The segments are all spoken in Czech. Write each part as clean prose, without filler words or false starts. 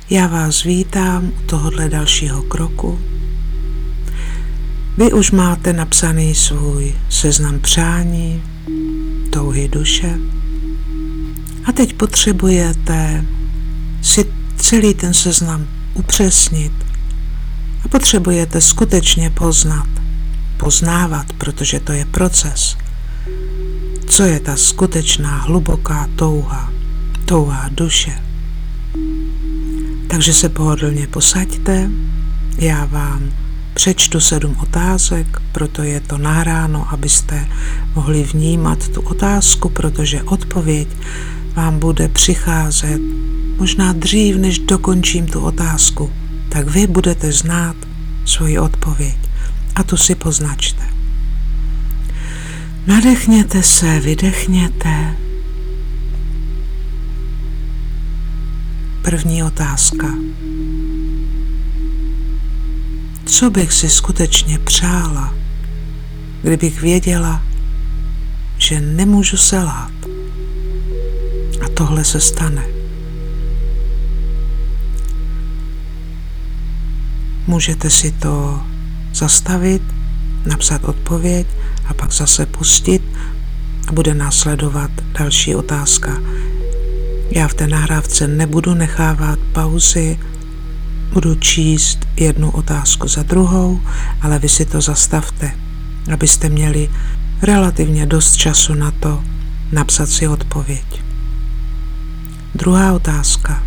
Já vás vítám u tohohle dalšího kroku. Vy už máte napsaný svůj seznam přání, touhy duše a teď potřebujete si celý ten seznam upřesnit a potřebujete skutečně poznávat, protože to je proces. Co je ta skutečná hluboká touha duše. Takže se pohodlně posaďte, já vám přečtu 7 otázek, proto je to nahráno, abyste mohli vnímat tu otázku, protože odpověď vám bude přicházet možná dřív, než dokončím tu otázku, tak vy budete znát svoji odpověď a tu si poznačte. Nadechněte se, vydechněte. První otázka. Co bych si skutečně přála, kdybych věděla, že nemůžu selhat? A tohle se stane. Můžete si to zastavit, napsat odpověď a pak zase pustit a bude následovat další otázka. Já v té nahrávce nebudu nechávat pauzy, budu číst jednu otázku za druhou, ale vy si to zastavte, abyste měli relativně dost času na to napsat si odpověď. Druhá otázka.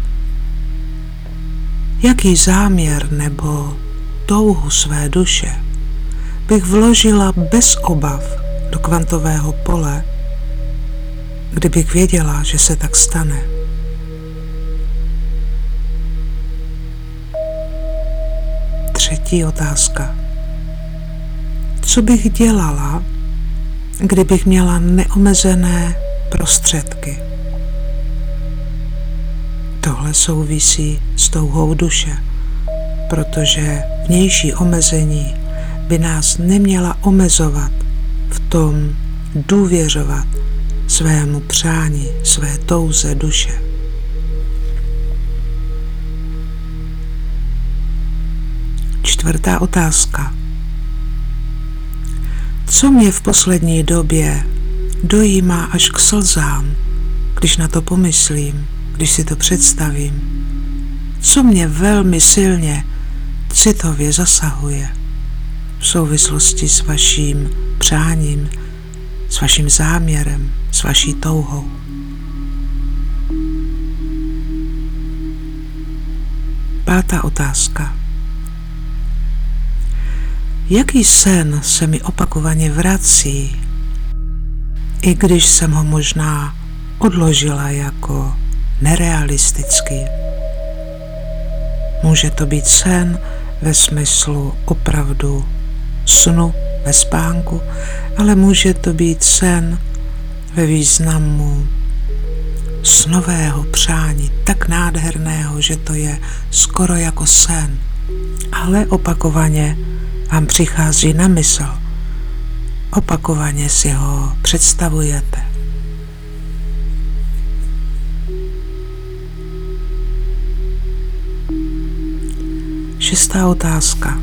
Jaký záměr nebo touhu své duše bych vložila bez obav do kvantového pole, kdybych věděla, že se tak stane? Třetí otázka. Co bych dělala, kdybych měla neomezené prostředky? Tohle souvisí s touhou duše, protože vnější omezení by nás neměla omezovat v tom důvěřovat svému přání, své touze duše. Čtvrtá otázka. Co mě v poslední době dojímá až k slzám, když na to pomyslím, když si to představím? Co mě velmi silně citově zasahuje v souvislosti s vaším přáním, s vaším záměrem, s vaší touhou? Pátá otázka. Jaký sen se mi opakovaně vrací, i když jsem ho možná odložila jako nerealistický? Může to být sen ve smyslu opravdu snu ve spánku, ale může to být sen ve významu snového přání, tak nádherného, že to je skoro jako sen, ale opakovaně vám přichází na mysl. Opakovaně si ho představujete. Šestá otázka.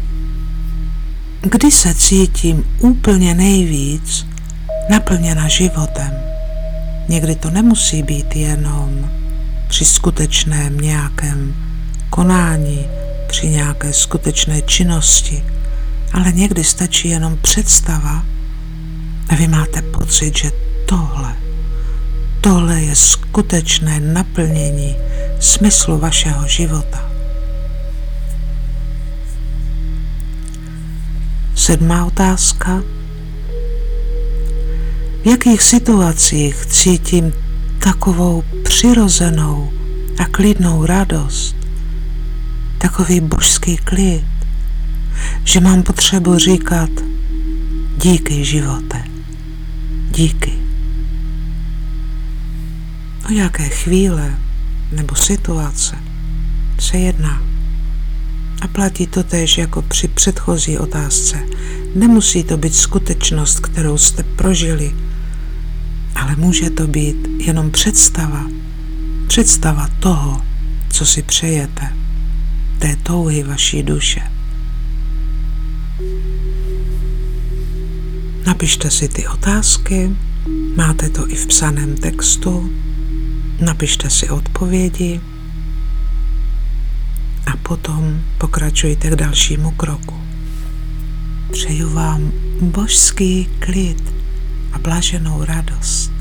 Kdy se cítím úplně nejvíc naplněna životem? Někdy to nemusí být jenom při skutečném nějakém konání, při nějaké skutečné činnosti, ale někdy stačí jenom představa a vy máte pocit, že tohle je skutečné naplnění smyslu vašeho života. Sedmá otázka. V jakých situacích cítím takovou přirozenou a klidnou radost, takový božský klid, že mám potřebu říkat díky živote, díky. O jaké chvíle nebo situace se jedná? A platí to též jako při předchozí otázce. Nemusí to být skutečnost, kterou jste prožili, ale může to být jenom představa toho, co si přejete, té touhy vaší duše. Napište si ty otázky, máte to i v psaném textu, napište si odpovědi a potom pokračujte k dalšímu kroku. Přeju vám božský klid a blaženou radost.